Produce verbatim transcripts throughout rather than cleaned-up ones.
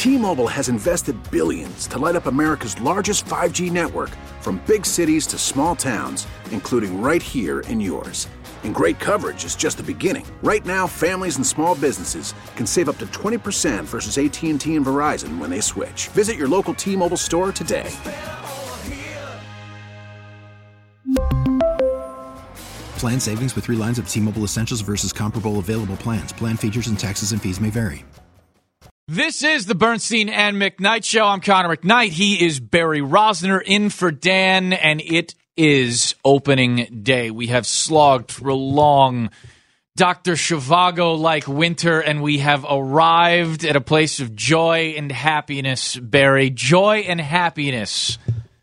T-Mobile has invested billions to light up America's largest five G network, from big cities to small towns, including right here in yours. And great coverage is just the beginning. Right now, families and small businesses can save up to twenty percent versus A T and T and Verizon when they switch. Visit your local T-Mobile store today. Plan savings with three lines of T-Mobile Essentials versus comparable available plans. Plan features and taxes and fees may vary. This is the Bernstein and McKnight Show. I'm Connor McKnight. He is Barry Rosner in for Dan, and it is opening day. We have slogged through a long Doctor Zhivago-like winter, and we have arrived at a place of joy and happiness, Barry. Joy and happiness.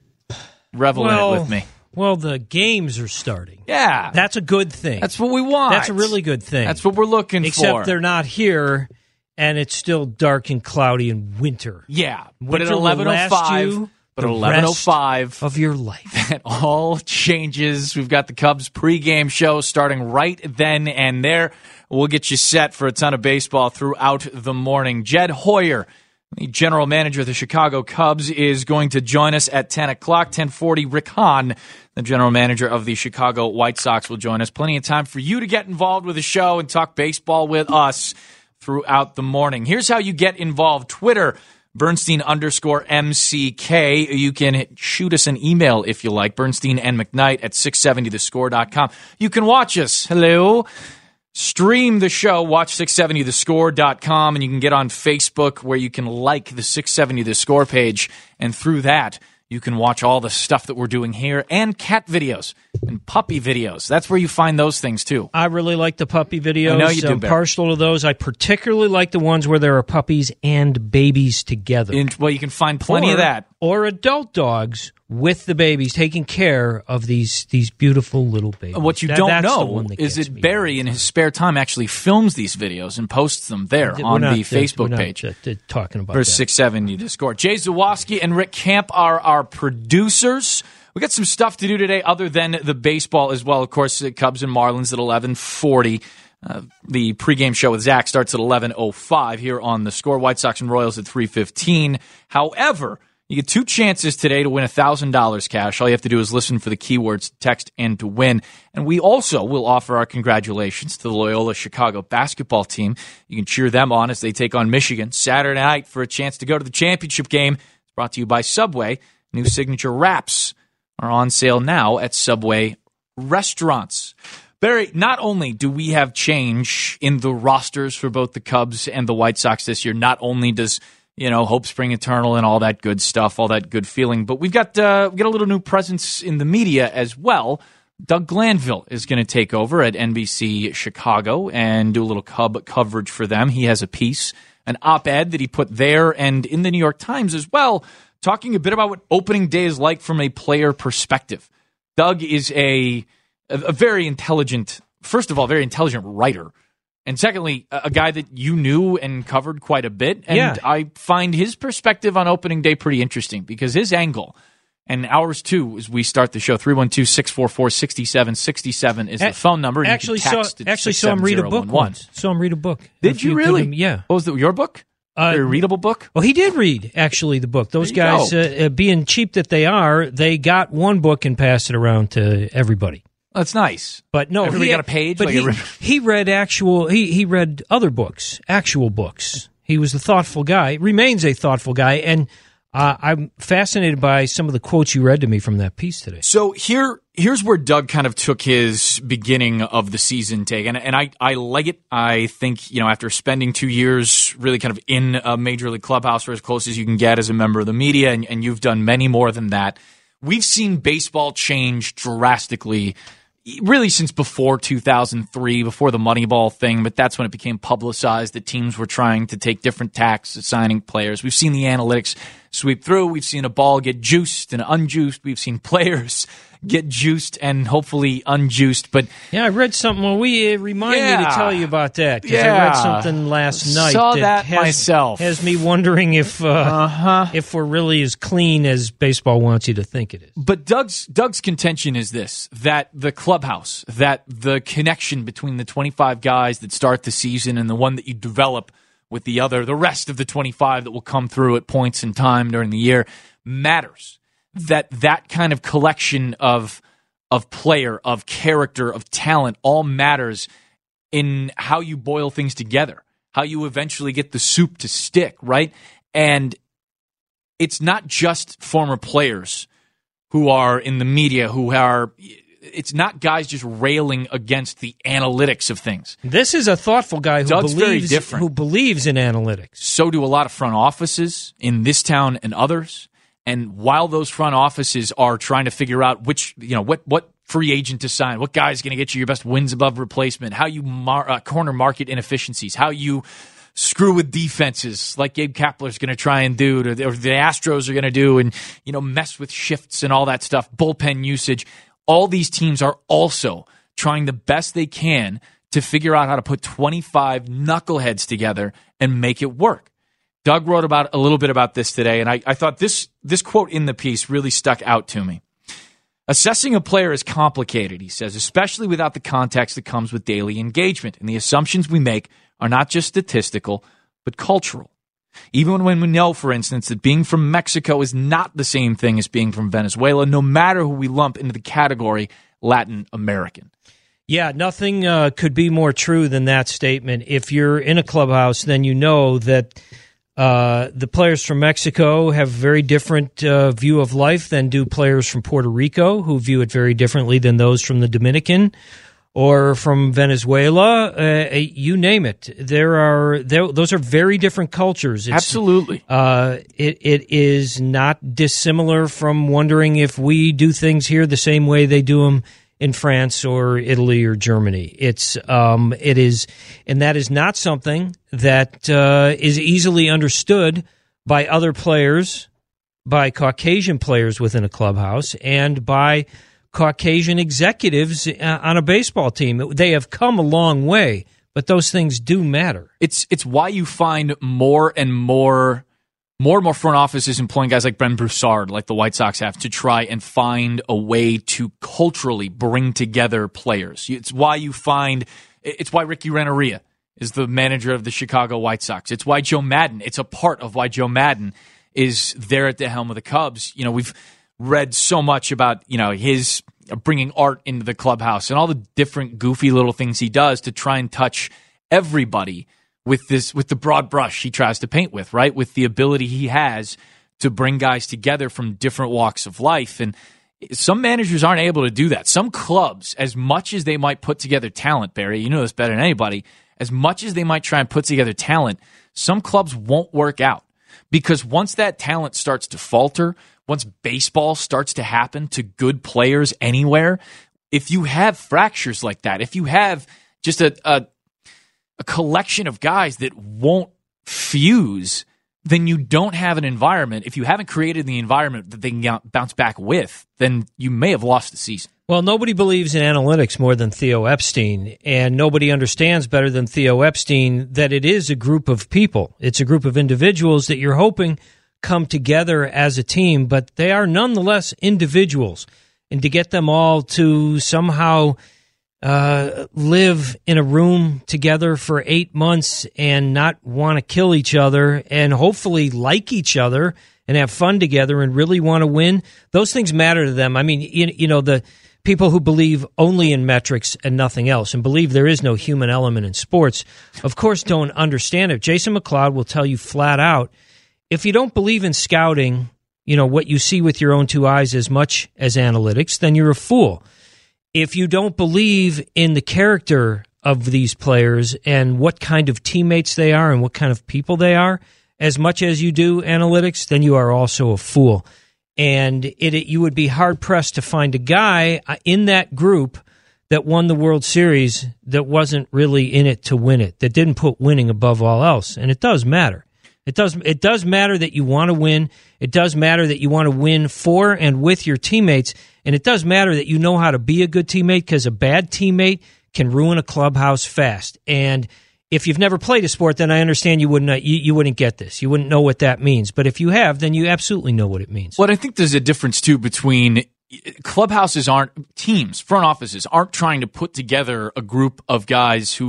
Revel well, in it with me. Well, the games are starting. Yeah. That's a good thing. That's what we want. That's a really good thing. That's what we're looking Except for. Except they're not here, and it's still dark and cloudy and winter. Yeah. Winter but at eleven oh five, but at eleven oh five of your life, it all changes. We've got the Cubs pregame show starting right then and there. We'll get you set for a ton of baseball throughout the morning. Jed Hoyer, the general manager of the Chicago Cubs, is going to join us at ten o'clock. ten forty, Rick Hahn, the general manager of the Chicago White Sox, will join us. Plenty of time for you to get involved with the show and talk baseball with us throughout the morning. Here's how you get involved. Twitter, Bernstein underscore M C K. You can shoot us an email if you like, Bernstein and McKnight at six seventy the score dot com. You can watch us. Hello. Stream the show, watch six seventy the score dot com, and you can get on Facebook where you can like the six seventy The Score page, and through that, you can watch all the stuff that we're doing here, and cat videos and puppy videos. That's where you find those things, too. I really like the puppy videos. I know you do, I'm Barry. partial to those. I particularly like the ones where there are puppies and babies together. And, well, you can find plenty or, of that. Or adult dogs with the babies, taking care of these these beautiful little babies. What you that, don't know that is that Barry, in his spare time, actually films these videos and posts them there we're on not, the Facebook we're page. Not, uh, talking about for that. six seventy The Score. Jay Zawoski and Rick Camp are our producers. We got some stuff to do today other than the baseball as well. Of course, the Cubs and Marlins at eleven forty. Uh, the pregame show with Zach starts at eleven oh five here on The Score. White Sox and Royals at three fifteen. However, you get two chances today to win one thousand dollars cash. All you have to do is listen for the keywords, text, and to win. And we also will offer our congratulations to the Loyola Chicago basketball team. You can cheer them on as they take on Michigan Saturday night for a chance to go to the championship game. It's brought to you by Subway. New signature wraps are on sale now at Subway restaurants. Barry, not only do we have change in the rosters for both the Cubs and the White Sox this year, not only does You know, hope spring eternal and all that good stuff, all that good feeling. But we've got uh, we got a little new presence in the media as well. Doug Glanville is going to take over at N B C Chicago and do a little Cub coverage for them. He has a piece, an op-ed that he put there and in the New York Times as well, talking a bit about what opening day is like from a player perspective. Doug is a a very intelligent, first of all, very intelligent writer. And secondly, a guy that you knew and covered quite a bit. And yeah. I find his perspective on opening day pretty interesting because his angle, and ours too, as we start the show, three one two, six four four, six seven six seven is the phone number. And actually, you can text saw, at actually saw him read a book once. Saw him read a book. Did you really? Him, yeah. What was it, your book? Uh, a readable book? Well, he did read, actually, the book. Those guys, uh, uh, being cheap that they are, they got one book and passed it around to everybody. That's nice. But no, everybody he, got a page. But like he, a... he read actual. He he read other books, actual books. He was a thoughtful guy. Remains a thoughtful guy, and uh, I'm fascinated by some of the quotes you read to me from that piece today. So here, here's where Doug kind of took his beginning of the season take, and and I I like it. I think, you know, after spending two years really kind of in a major league clubhouse, or as close as you can get as a member of the media, and, and you've done many more than that. We've seen baseball change drastically. Really since before two thousand three, before the Moneyball thing, but that's when it became publicized that teams were trying to take different tacks at signing players. We've seen the analytics sweep through. We've seen a ball get juiced and unjuiced. We've seen players get juiced and hopefully unjuiced. But yeah, I read something. Well, we uh, remind yeah, me to tell you about that because yeah, I read something last night. Saw that, that has, myself. Has me wondering if uh, uh-huh. if we're really as clean as baseball wants you to think it is. But Doug's Doug's contention is this: that the clubhouse, that the connection between the twenty-five guys that start the season and the one that you develop with the other, the rest of the twenty-five that will come through at points in time during the year, matters. That that kind of collection of of player, of character, of talent all matters in how you boil things together, how you eventually get the soup to stick, right? And it's not just former players who are in the media, who are, it's not guys just railing against the analytics of things. This is a thoughtful guy who Doug's very believes different. who believes in analytics. So do a lot of front offices in this town and others. And while those front offices are trying to figure out which, you know, what, what free agent to sign, what guy is going to get you your best wins above replacement, how you mar- uh, corner market inefficiencies, how you screw with defenses like Gabe Kapler's going to try and do, or the, or the Astros are going to do, and, you know, mess with shifts and all that stuff, bullpen usage. All these teams are also trying the best they can to figure out how to put twenty-five knuckleheads together and make it work. Doug wrote about a little bit about this today, and I, I thought this this quote in the piece really stuck out to me. Assessing a player is complicated, he says, especially without the context that comes with daily engagement. And the assumptions we make are not just statistical, but cultural. Even when we know, for instance, that being from Mexico is not the same thing as being from Venezuela, no matter who we lump into the category Latin American. Yeah, nothing uh, could be more true than that statement. If you're in a clubhouse, then you know that uh, the players from Mexico have a very different uh, view of life than do players from Puerto Rico, who view it very differently than those from the Dominican or from Venezuela. Uh, you name it. There are there, those are very different cultures. It's, Absolutely. Uh, it it is not dissimilar from wondering if we do things here the same way they do them in France or Italy or Germany. It's um, it is, and that is not something that uh, is easily understood by other players, by Caucasian players within a clubhouse, and by Caucasian executives on a baseball team. They have come a long way, but those things do matter. It's it's why you find more and more more and more front offices employing guys like Ben Broussard, like the White Sox have, to try and find a way to culturally bring together players. It's why you find it's why Ricky Renteria is the manager of the Chicago White Sox. It's why Joe Madden. It's a part of why Joe Madden is there at the helm of the Cubs. You know, we've read so much about, you know, his bringing art into the clubhouse and all the different goofy little things he does to try and touch everybody with this, with the broad brush he tries to paint with, right? With the ability he has to bring guys together from different walks of life. And some managers aren't able to do that. Some clubs, as much as they might put together talent, Barry, you know this better than anybody, as much as they might try and put together talent, some clubs won't work out. Because once that talent starts to falter, once baseball starts to happen to good players anywhere, if you have fractures like that, if you have just a, a, a collection of guys that won't fuse, then you don't have an environment. If you haven't created the environment that they can bounce back with, then you may have lost the season. Well, nobody believes in analytics more than Theo Epstein, and nobody understands better than Theo Epstein that it is a group of people. It's a group of individuals that you're hoping come together as a team, but they are nonetheless individuals. And to get them all to somehow uh, live in a room together for eight months and not want to kill each other and hopefully like each other and have fun together and really want to win, those things matter to them. I mean, you, you know, the people who believe only in metrics and nothing else and believe there is no human element in sports, of course, don't understand it. Jason McLeod will tell you flat out, if you don't believe in scouting, you know, what you see with your own two eyes as much as analytics, then you're a fool. If you don't believe in the character of these players and what kind of teammates they are and what kind of people they are as much as you do analytics, then you are also a fool. And it, it, you would be hard-pressed to find a guy in that group that won the World Series that wasn't really in it to win it, that didn't put winning above all else. And it does matter. It does It does matter that you want to win. It does matter that you want to win for and with your teammates. And it does matter that you know how to be a good teammate, because a bad teammate can ruin a clubhouse fast. And if you've never played a sport, then I understand you wouldn't you, you wouldn't get this. You wouldn't know what that means. But if you have, then you absolutely know what it means. Well, I think there's a difference, too, between clubhouses aren't, teams, front offices aren't trying to put together a group of guys who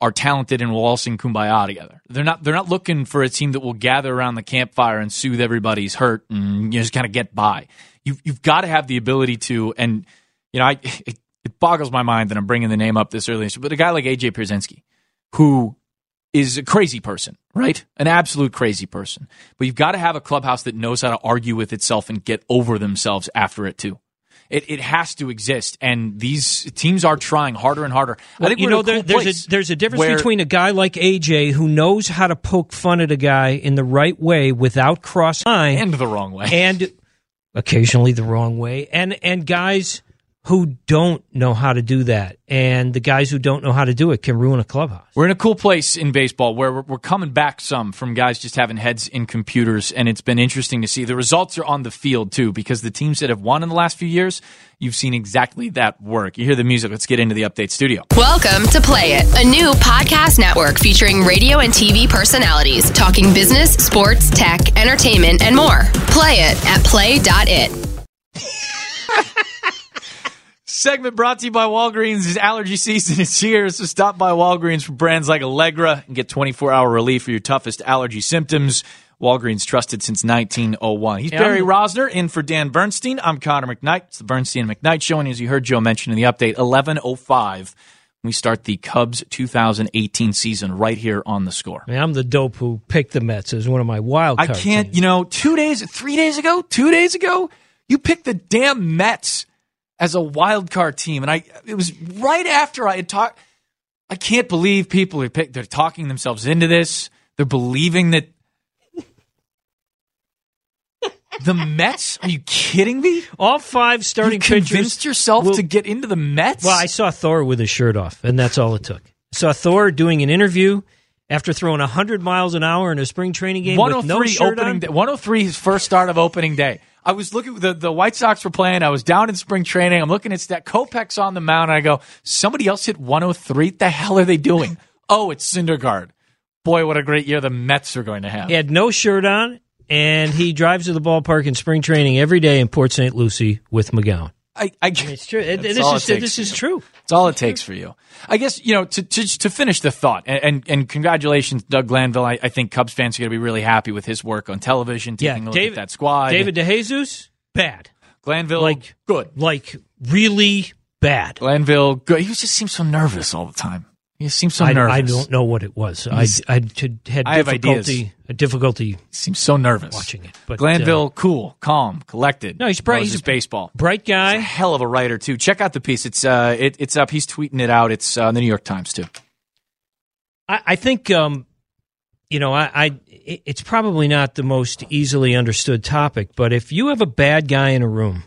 are talented and will all sing Kumbaya together. They're not they're not looking for a team that will gather around the campfire and soothe everybody's hurt and you know, just kind of get by. You've, you've got to have the ability to, and you know, I, it, it boggles my mind that I'm bringing the name up this early, but a guy like A J Pierzynski, who is a crazy person, right? An absolute crazy person. But you've got to have a clubhouse that knows how to argue with itself and get over themselves after it too. It, it has to exist, and these teams are trying harder and harder. Well, I think you know there, cool there's a there's a difference where, between a guy like A J who knows how to poke fun at a guy in the right way without crossing line and the wrong way, and occasionally the wrong way, and and guys who don't know how to do that, and the guys who don't know how to do it can ruin a clubhouse. We're in a cool place in baseball where we're, we're coming back some from guys just having heads in computers, and it's been interesting to see. The results are on the field, too, because the teams that have won in the last few years, you've seen exactly that work. You hear the music. Let's get into the Update Studio. Welcome to Play It, a new podcast network featuring radio and T V personalities talking business, sports, tech, entertainment, and more. Play it at play dot it. Segment brought to you by Walgreens. Allergy season is here, so stop by Walgreens for brands like Allegra and get twenty-four hour relief for your toughest allergy symptoms. Walgreens, trusted since nineteen oh one. He's yeah, Barry I'm... Rosner, in for Dan Bernstein. I'm Connor McKnight. It's the Bernstein and McKnight Show, and as you heard Joe mention in the update, eleven oh five, we start the Cubs two thousand eighteen season right here on The Score. I mean, I'm the dope who picked the Mets as one of my wild I card can't, teams. you know, two days, three days ago, two days ago, you picked the damn Mets as a wild card team, and I it was right after I had talked. I can't believe people are pick, they're talking themselves into this. They're believing that the Mets. Are you kidding me? All five starting you pitchers. Convinced yourself will, to get into the Mets? Well, I saw Thor with his shirt off, and that's all it took. I saw Thor doing an interview after throwing one hundred miles an hour in a spring training game with no shirt opening on. Day, one oh three, his first start of opening day. I was looking, the, the White Sox were playing. I was down in spring training. I'm looking at that. Kopech's on the mound, and I go, somebody else hit one oh three? What the hell are they doing? Oh, it's Syndergaard. Boy, what a great year the Mets are going to have. He had no shirt on, and he drives to the ballpark in spring training every day in Port Saint Lucie with McGowan. I, I, it's true. It, this is, this is true. It's all it takes for you. I guess, you know, to to, to finish the thought, and, and, and congratulations, Doug Glanville. I, I think Cubs fans are going to be really happy with his work on television, taking yeah, a look David, at that squad. David DeJesus, bad. Glanville, like, good. Like, really bad. Glanville, good. He just seems so nervous all the time. He seems so I, nervous. I don't know what it was. I, I had I have difficulty, difficulty he seems so nervous watching it. But Glanville, uh, cool, calm, collected. No, he's bright. He's he's a baseball. Bright guy. He's a hell of a writer, too. Check out the piece. It's uh, it, it's up. He's tweeting it out. It's uh, in the New York Times, too. I, I think, um, you know, I, I it's probably not the most easily understood topic, but if you have a bad guy in a room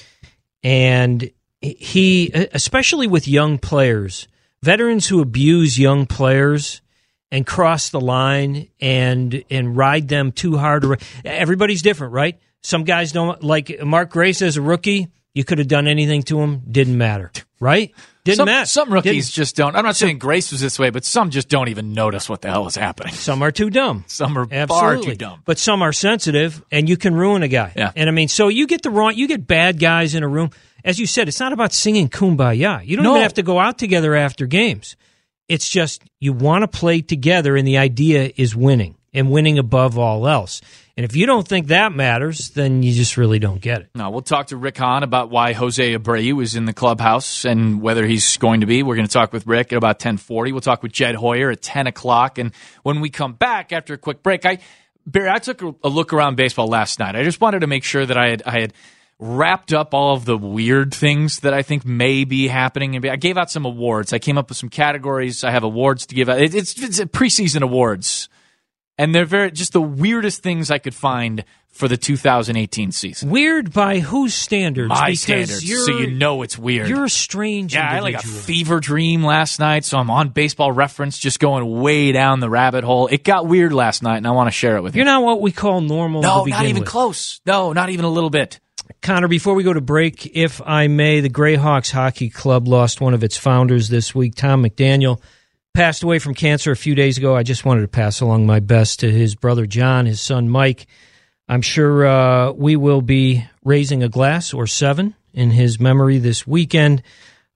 and he, especially with young players, veterans who abuse young players and cross the line and and ride them too hard. Everybody's different, right? Some guys don't, like Mark Grace as a rookie, you could have done anything to him, didn't matter, right? Didn't some, matter. Some rookies didn't. just don't. I'm not saying Grace was this way, but some just don't even notice what the hell is happening. Some are too dumb. Some are Absolutely. far too dumb. But some are sensitive, and you can ruin a guy. Yeah. And I mean, so you get the wrong, you get bad guys in a room. As you said, it's not about singing Kumbaya. You don't no. even have to go out together after games. It's just you want to play together, and the idea is winning, and winning above all else. And if you don't think that matters, then you just really don't get it. No, we'll talk to Rick Hahn about why Jose Abreu is in the clubhouse and whether he's going to be. We're going to talk with Rick at about ten forty. We'll talk with Jed Hoyer at ten o'clock. And when we come back after a quick break, I Barry, I took a look around baseball last night. I just wanted to make sure that I had I had wrapped up all of the weird things that I think may be happening. I gave out some awards. I came up with some categories. I have awards to give out. It's, it's preseason awards. And they're very just the weirdest things I could find for the two thousand eighteen season. Weird by whose standards? My because standards, so you know it's weird. You're a strange Yeah, individual. I had like a fever dream last night, so I'm on Baseball Reference just going way down the rabbit hole. It got weird last night, and I want to share it with you. You're not what we call normal No, to begin not even with. close. No, not even a little bit. Connor, before we go to break, if I may, the Greyhawks Hockey Club lost one of its founders this week. Tom McDaniel passed away from cancer a few days ago. I just wanted to pass along my best to his brother John, his son Mike. I'm sure uh, we will be raising a glass or seven in his memory this weekend.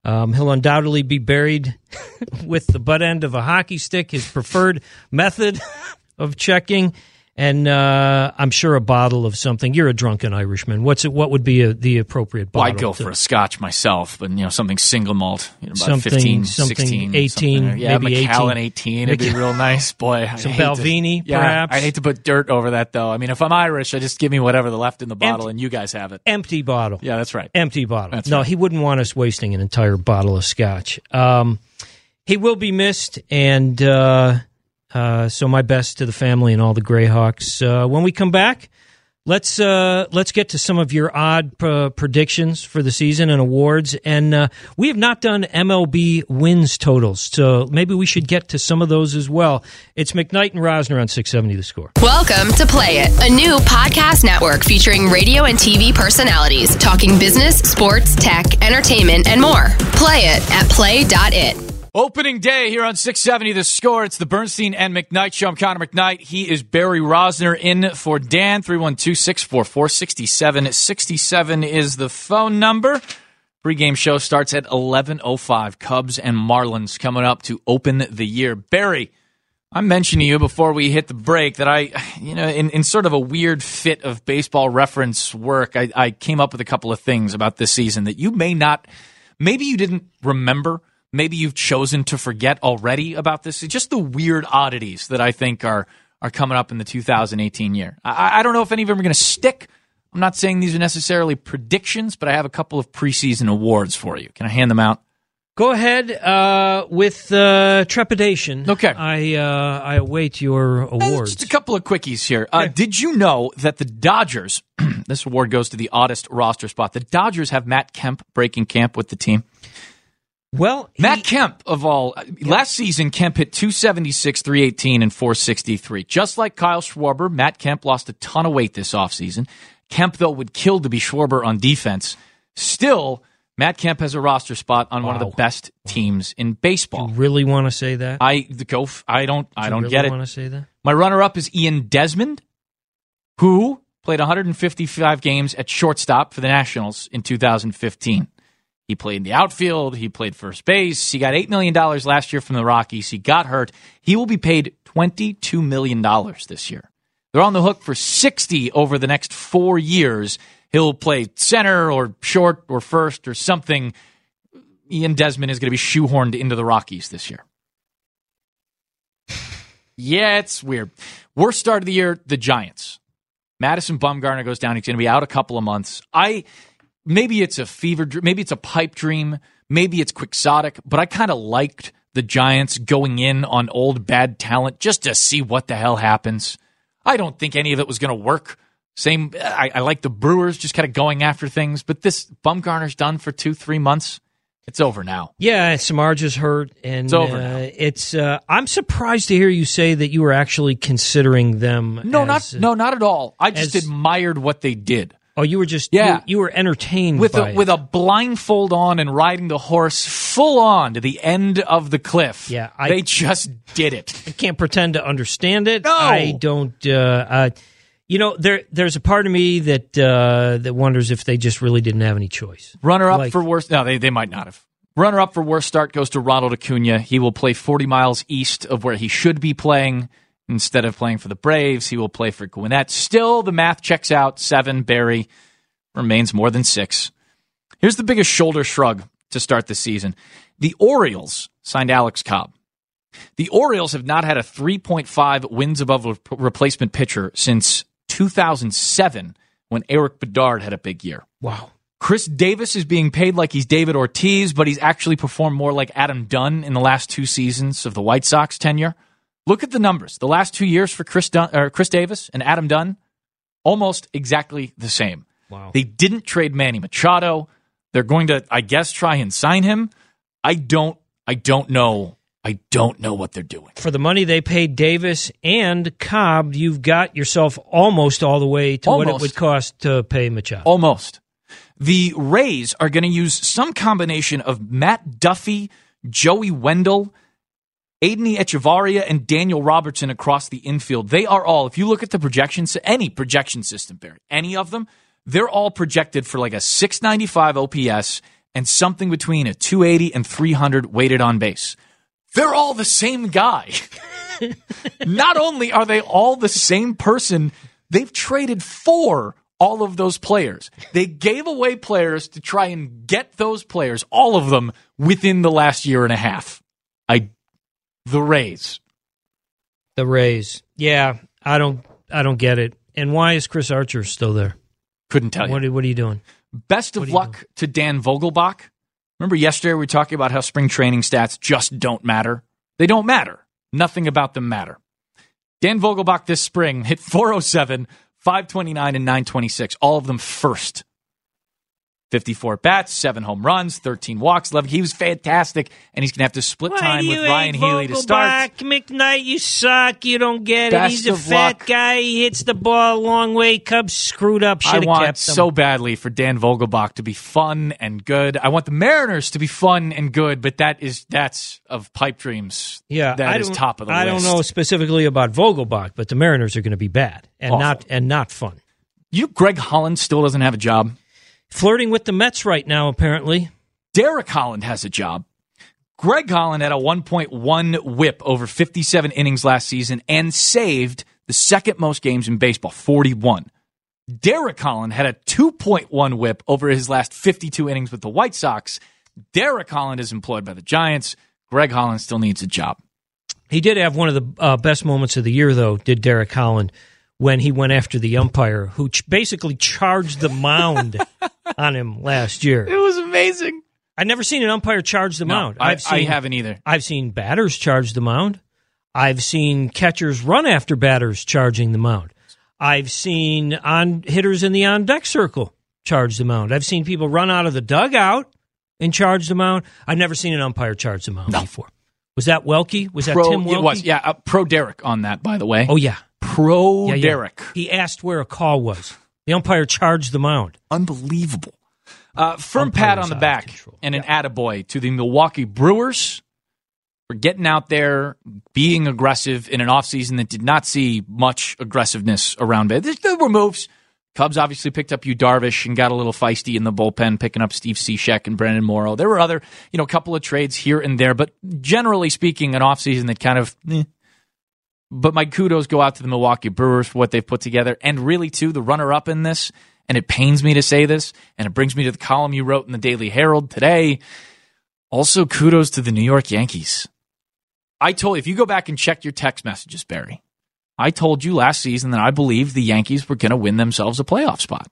Um, he'll undoubtedly be buried with the butt end of a hockey stick, his preferred method of checking. And uh, I'm sure a bottle of something. You're a drunken Irishman. What's it? What would be a, the appropriate bottle? Well, I'd go to, for a Scotch myself, but you know something single malt, you know, about something, fifteen, something sixteen, eighteen, something. Yeah, maybe Macallan eighteen. It'd be real nice, boy. Some Balvenie, to, yeah, perhaps. I hate to put dirt over that, though. I mean, if I'm Irish, I just give me whatever the left in the bottle, Empty, and you guys have it. Empty bottle. Yeah, that's right. Empty bottle. That's no, right. He wouldn't want us wasting an entire bottle of Scotch. Um, he will be missed, and. Uh, Uh, so my best to the family and all the Greyhawks. Uh, when we come back, let's uh, let's get to some of your odd uh, predictions for the season and awards. And uh, we have not done M L B wins totals, so maybe we should get to some of those as well. It's McKnight and Rosner on six seventy The Score. Welcome to Play It, a new podcast network featuring radio and T V personalities talking business, sports, tech, entertainment, and more. Play it at play dot it. Opening day here on six seventy The Score. It's the Bernstein and McKnight Show. I'm Connor McKnight. He is Barry Rosner in for Dan. three one two, six four four, six seven six seven is the phone number. Pre-game show starts at eleven oh five. Cubs and Marlins coming up to open the year. Barry, I mentioned to you before we hit the break that I, you know, in, in sort of a weird fit of baseball reference work, I, I came up with a couple of things about this season that you may not, maybe you didn't remember. Maybe you've chosen to forget already about this. It's just the weird oddities that I think are are coming up in the two thousand eighteen year. I, I don't know if any of them are going to stick. I'm not saying these are necessarily predictions, but I have a couple of preseason awards for you. Can I hand them out? Go ahead uh, with uh, trepidation. Okay. I uh, I await your awards. Just a couple of quickies here. Uh, did you know that the Dodgers, this award goes to the oddest roster spot, the Dodgers have Matt Kemp breaking camp with the team? Well, he, Matt Kemp, of all, yeah. Last season, Kemp hit two seventy-six, three eighteen, and four sixty-three. Just like Kyle Schwarber, Matt Kemp lost a ton of weight this offseason. Kemp, though, would kill to be Schwarber on defense. Still, Matt Kemp has a roster spot on wow. one of the best teams in baseball. You really want to say that? I the go. I don't. I don't really get it. Want to say that? My runner-up is Ian Desmond, who played one hundred fifty-five games at shortstop for the Nationals in two thousand fifteen. He played in the outfield. He played first base. He got eight million dollars last year from the Rockies. He got hurt. He will be paid twenty-two million dollars this year. They're on the hook for sixty over the next four years. He'll play center or short or first or something. Ian Desmond is going to be shoehorned into the Rockies this year. Yeah, it's weird. Worst start of the year, the Giants. Madison Bumgarner goes down. He's going to be out a couple of months. I... Maybe it's a fever dream. Maybe it's a pipe dream. Maybe it's quixotic. But I kind of liked the Giants going in on old bad talent just to see what the hell happens. I don't think any of it was going to work. Same. I, I like the Brewers just kind of going after things. But this Bumgarner's done for two, three months. It's over now. Yeah, Samardzich's hurt, and it's over. Uh, now. It's. Uh, I'm surprised to hear you say that you were actually considering them. No, as, not no, not at all. I just as, admired what they did. Oh, you were just yeah. you, you were entertained with by a, it. with a blindfold on and riding the horse full on to the end of the cliff. Yeah, I, they just did it. I can't pretend to understand it. No. I don't. Uh, uh, you know, there there's a part of me that uh, that wonders if they just really didn't have any choice. Runner up like, for worst. No, they they might not have. Runner up for worst start goes to Ronald Acuna. He will play forty miles east of where he should be playing. Instead of playing for the Braves, he will play for Gwinnett. Still, the math checks out. Seven, Barry. Remains more than six. Here's the biggest shoulder shrug to start the season. The Orioles signed Alex Cobb. The Orioles have not had a three point five wins above replacement pitcher since two thousand seven when Eric Bedard had a big year. Wow. Chris Davis is being paid like he's David Ortiz, but he's actually performed more like Adam Dunn in the last two seasons of the White Sox tenure. Look at the numbers. The last two years for Chris, Dun- or Chris Davis and Adam Dunn, almost exactly the same. Wow. They didn't trade Manny Machado. They're going to, I guess, try and sign him. I don't, I don't know. I don't know what they're doing. For the money they paid Davis and Cobb, you've got yourself almost all the way to almost. what it would cost to pay Machado. Almost. The Rays are going to use some combination of Matt Duffy, Joey Wendell, Aiden Echevarria, and Daniel Robertson across the infield. They are all, if you look at the projections, any projection system, Barry, any of them, they're all projected for like a six ninety-five O P S and something between a two eighty and three hundred weighted on base. They're all the same guy. Not only are they all the same person, they've traded for all of those players. They gave away players to try and get those players, all of them, within the last year and a half. I, the Rays. The Rays. Yeah, I don't I don't get it. And why is Chris Archer still there? Couldn't tell you. What are, what are you doing? Best of luck to Dan Vogelbach. Remember yesterday we were talking about how spring training stats just don't matter? They don't matter. Nothing about them matter. Dan Vogelbach this spring hit four oh seven, five twenty-nine, and nine twenty-six. All of them first. fifty-four bats, seven home runs, thirteen walks. eleven. He was fantastic, and he's going to have to split Why time with you Ryan ain't Healy to start. McKnight, you suck. You don't get Best it. He's a of fat luck. guy. He hits the ball a long way. Cubs screwed up. Should I have want kept him. so badly for Dan Vogelbach to be fun and good. I want the Mariners to be fun and good, but that is that's of pipe dreams. Yeah, that I is don't- top of the I list. don't know specifically about Vogelbach, but the Mariners are going to be bad and Awful. not and not fun. You, Greg Holland still doesn't have a job. Flirting with the Mets right now, apparently. Derek Holland has a job. Greg Holland had a one point one whip over fifty-seven innings last season and saved the second most games in baseball, forty-one. Derek Holland had a two point one whip over his last fifty-two innings with the White Sox. Derek Holland is employed by the Giants. Greg Holland still needs a job. He did have one of the uh, best moments of the year, though, did Derek Holland, when he went after the umpire, who ch- basically charged the mound on him last year. It was amazing. I've never seen an umpire charge the No, mound. I, I've seen, I haven't either. I've seen batters charge the mound. I've seen catchers run after batters charging the mound. I've seen on hitters in the on-deck circle charge the mound. I've seen people run out of the dugout and charge the mound. I've never seen an umpire charge the mound No. before. Was that Welke? Was Pro, that Tim Welke? It was, yeah. Uh, pro Derek on that, by the way. Oh, yeah. Pro Yeah, yeah. Derek. He asked where a call was. The umpire charged the mound. Unbelievable. Uh, firm Umpires pat on the out of back control. and an attaboy to the Milwaukee Brewers for getting out there, being aggressive in an offseason that did not see much aggressiveness around it. There, there were moves. Cubs obviously picked up Yu Darvish and got a little feisty in the bullpen, picking up Steve Cishek and Brandon Morrow. There were other, you know, a couple of trades here and there, but generally speaking, an offseason that kind of, eh. But my kudos go out to the Milwaukee Brewers for what they've put together, and really, too, the runner-up in this, and it pains me to say this, and it brings me to the column you wrote in the Daily Herald today. Also, kudos to the New York Yankees. I told, if you go back and check your text messages, Barry, I told you last season that I believed the Yankees were going to win themselves a playoff spot.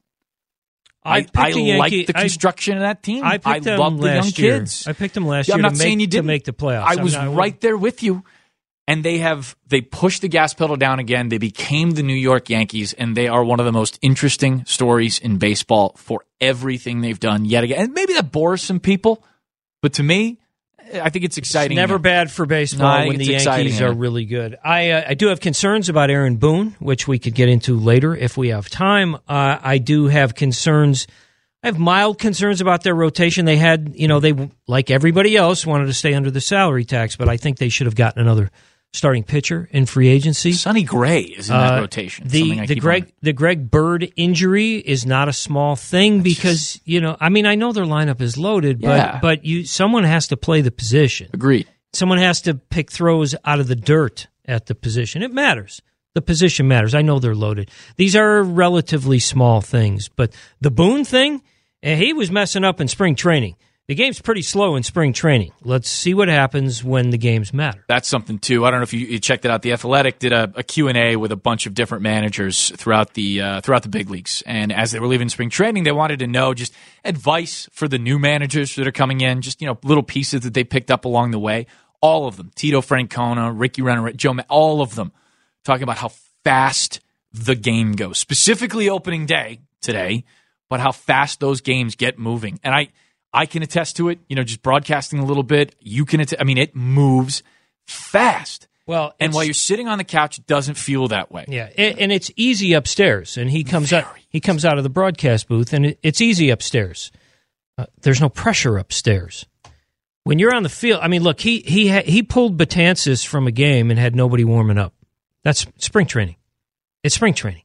I, picked I the Yankee- like the I- construction of that team. I picked them love the young last year. kids. I picked them last Yeah, year I'm not to, saying make, you to didn't. make the playoffs. I I'm was not- right there with you. And they have they pushed the gas pedal down again. They became the New York Yankees, and they are one of the most interesting stories in baseball for everything they've done yet again. And maybe that bores some people, but to me, I think it's exciting. It's never bad for baseball No, I think when the it's Yankees exciting, are yeah. really good. I uh, I do have concerns about Aaron Boone, which we could get into later if we have time. Uh, I do have concerns. I have mild concerns about their rotation. They had, you know, they like everybody else wanted to stay under the salary tax, but I think they should have gotten another starting pitcher in free agency. Sonny Gray is in that Uh, rotation. The something I the keep Greg on- the Greg Bird injury is not a small thing because you know I mean I know their lineup is loaded, but Yeah. but you someone has to play the position. Agreed. Someone has to pick throws out of the dirt at the position. It matters. The position matters. I know they're loaded. These are relatively small things, but the Boone thing, eh, he was messing up in spring training. The game's pretty slow in spring training. Let's see what happens when the games matter. That's something, too. I don't know if you, you checked it out. The Athletic did a, a Q and A with a bunch of different managers throughout the uh, throughout the big leagues. And as they were leaving spring training, they wanted to know just advice for the new managers that are coming in, just, you know, little pieces that they picked up along the way. All of them. Tito Francona, Ricky Renner, Joe Ma- all of them talking about how fast the game goes. Specifically opening day today, but how fast those games get moving. And I... I can attest to it, you know, just broadcasting a little bit. You can attest. I mean, it moves fast. Well, and it's- while you're sitting on the couch, it doesn't feel that way. Yeah, and, and it's easy upstairs. And he comes out. He comes out of the broadcast booth, and it, it's easy upstairs. Uh, there's no pressure upstairs. When you're on the field, I mean, look, he he ha- he pulled Betances from a game and had nobody warming up. That's spring training. It's spring training.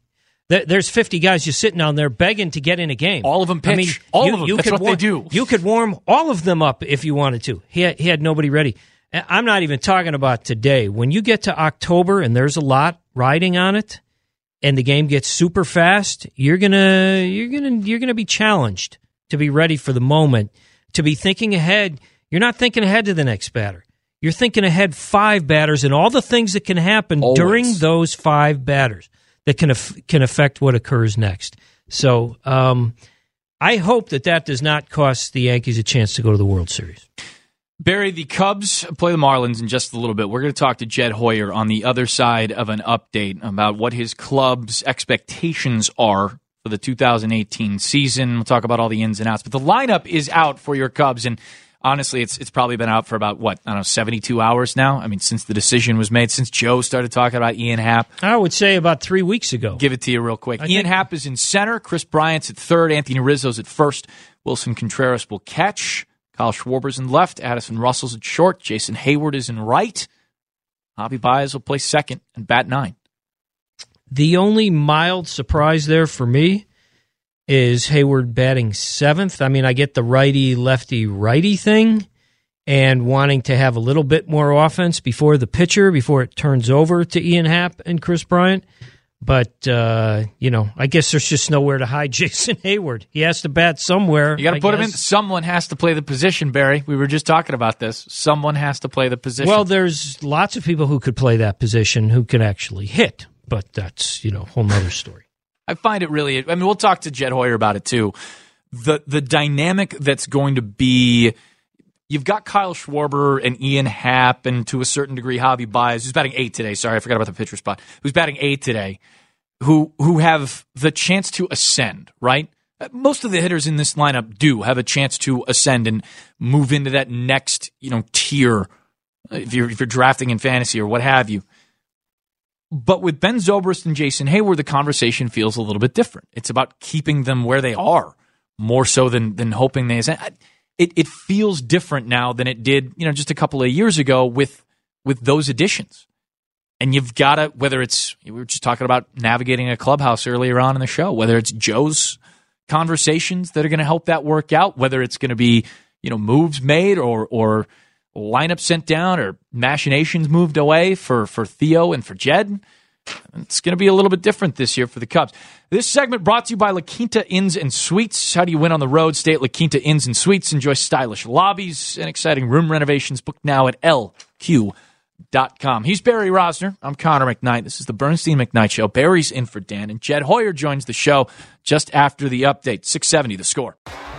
There's fifty guys just sitting down there begging to get in a game. All of them pitch. I mean, all you, of them. You That's could what warm, they do. You could warm all of them up if you wanted to. He had, he had nobody ready. I'm not even talking about today. When you get to October and there's a lot riding on it, and the game gets super fast, you're gonna you're gonna you're gonna be challenged to be ready for the moment, to be thinking ahead. You're not thinking ahead to the next batter. You're thinking ahead five batters and all the things that can happen Always. during those five batters that can af- can affect what occurs next. So um, I hope that that does not cost the Yankees a chance to go to the World Series. Barry, the Cubs play the Marlins in just a little bit. We're going to talk to Jed Hoyer on the other side of an update about what his club's expectations are for the two thousand eighteen season. We'll talk about all the ins and outs. But the lineup is out for your Cubs, and honestly, it's it's probably been out for about, what, I don't know, seventy-two hours now? I mean, since the decision was made, since Joe started talking about Ian Happ. I would say about three weeks ago. Give it to you real quick. I Ian think- Happ is in center. Chris Bryant's at third. Anthony Rizzo's at first. Wilson Contreras will catch. Kyle Schwarber's in left. Addison Russell's at short. Jason Hayward is in right. Javi Baez will play second and bat nine. The only mild surprise there for me is Hayward batting seventh. I mean, I get the righty, lefty, righty thing and wanting to have a little bit more offense before the pitcher, before it turns over to Ian Happ and Chris Bryant. But, uh, you know, I guess there's just nowhere to hide Jason Hayward. He has to bat somewhere. You got to I put him guess. in. Someone has to play the position, Barry. We were just talking about this. Someone has to play the position. Well, there's lots of people who could play that position who could actually hit. But that's, you know, a whole nother story. I find it really, I mean, we'll talk to Jed Hoyer about it too. The the dynamic that's going to be, you've got Kyle Schwarber and Ian Happ and to a certain degree Javi Baez, who's batting eight today. Sorry, I forgot about the pitcher spot. Who's batting eight today, who who have the chance to ascend, right? Most of the hitters in this lineup do have a chance to ascend and move into that next, you know, tier if you're if you're drafting in fantasy or what have you. But with Ben Zobrist and Jason Hayward, the conversation feels a little bit different. It's about keeping them where they are more so than than hoping they ascend. It it feels different now than it did, you know, just a couple of years ago with with those additions. And you've got to, whether it's, we were just talking about navigating a clubhouse earlier on in the show, whether it's Joe's conversations that are going to help that work out, whether it's going to be, you know, moves made or or lineup sent down or machinations moved away for, for Theo and for Jed. It's going to be a little bit different this year for the Cubs. This segment brought to you by La Quinta Inns and Suites. How do you win on the road? Stay at La Quinta Inns and Suites. Enjoy stylish lobbies and exciting room renovations. Book now at L Q dot com. He's Barry Rosner. I'm Connor McKnight. This is the Bernstein McKnight Show. Barry's in for Dan, and Jed Hoyer joins the show just after the update. six seventy The Score.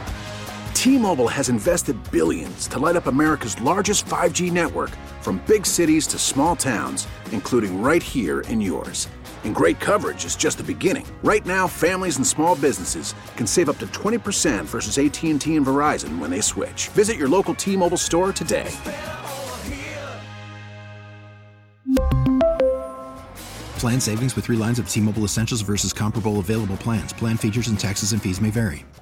T-Mobile has invested billions to light up America's largest five G network, from big cities to small towns, including right here in yours. And great coverage is just the beginning. Right now, families and small businesses can save up to twenty percent versus A T and T and Verizon when they switch. Visit your local T-Mobile store today. Plan savings with three lines of T-Mobile Essentials versus comparable available plans. Plan features and taxes and fees may vary.